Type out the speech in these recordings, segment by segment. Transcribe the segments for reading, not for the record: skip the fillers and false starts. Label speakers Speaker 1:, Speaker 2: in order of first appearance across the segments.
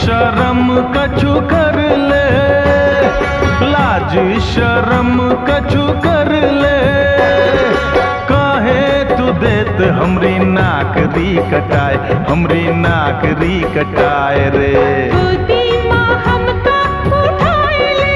Speaker 1: शर्म कछु कर ले, लाज शर्म कछु कर ले। काहे तू देत हमरी नाकरी कटाए, हमरी नाकरी कटाए रे।
Speaker 2: गोदी माँ हमका उठाए ले।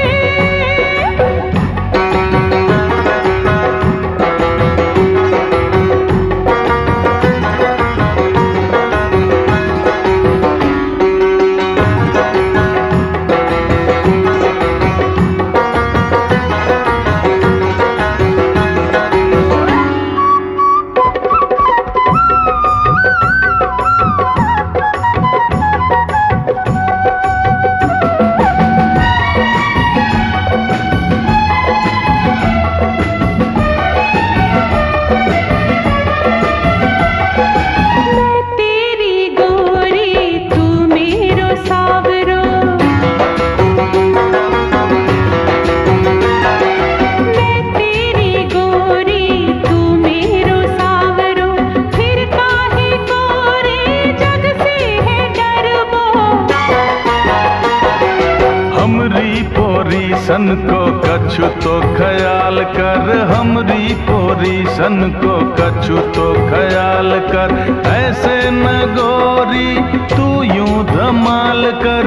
Speaker 1: सन को कछु तो ख्याल कर, हमरी पोरी सन को कछु तो ख्याल कर। ऐसे न गोरी तू यूं धमाल कर।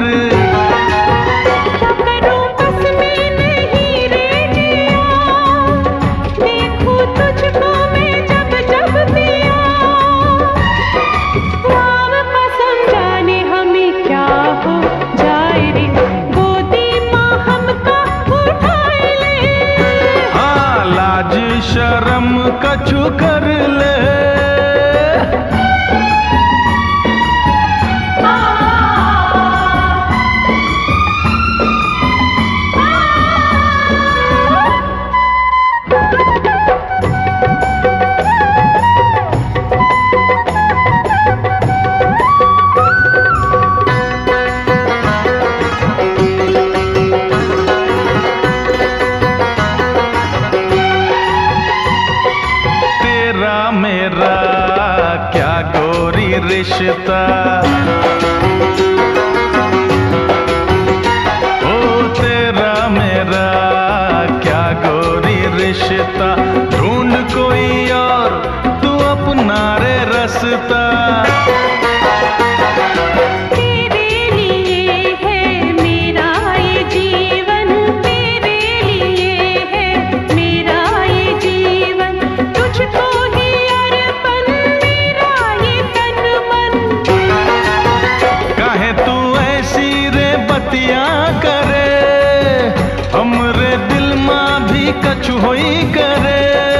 Speaker 1: शर्म कछु कर ले। मेरा क्या गोरी रिश्ता, ओ तेरा मेरा क्या गोरी रिश्ता। ढूंढ कोई और तू अपना रे रास्ता। हमरे दिल मां भी कछु होई करे।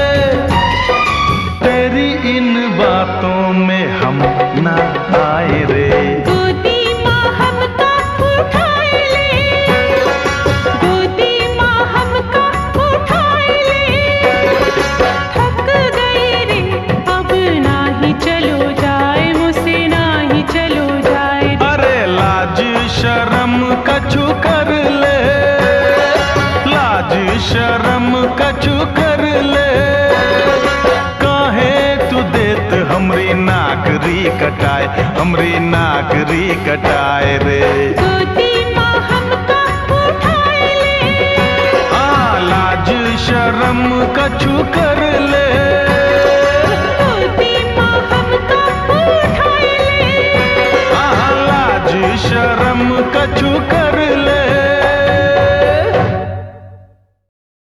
Speaker 1: तेरी इन बातों में हम ना आए रे।
Speaker 2: गोदी माँ हमका उठाए ले। गोदी माँ हमका उठाए ले। थक गई रे अब ना ही चलो जाए, मुझसे ना ही चलो जाए।
Speaker 1: अरे लाज शर्म कछु कर ले, शर्म कछु कर ले। काहे तू देत हमरी नाकरी कटाए, हमरी नाकरी कटाए रे।
Speaker 2: गोदी माँ हमका उठाए ले।
Speaker 1: हाँ लाज शर्म कछु कर ले।